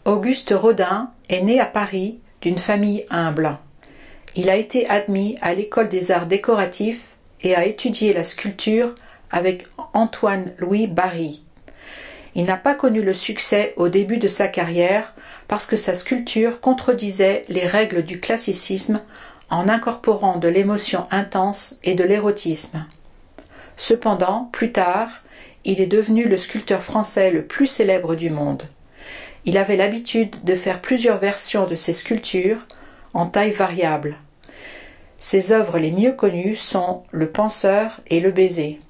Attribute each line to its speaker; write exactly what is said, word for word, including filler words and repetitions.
Speaker 1: Auguste Rodin est né à Paris d'une famille humble. Il a été admis à l'École des arts décoratifs et a étudié la sculpture avec Antoine-Louis Barye. Il n'a pas connu le succès au début de sa carrière parce que sa sculpture contredisait les règles du classicisme en incorporant de l'émotion intense et de l'érotisme. Cependant, plus tard, il est devenu le sculpteur français le plus célèbre du monde. Il avait l'habitude de faire plusieurs versions de ses sculptures en taille variable. Ses œuvres les mieux connues sont Le Penseur et Le Baiser.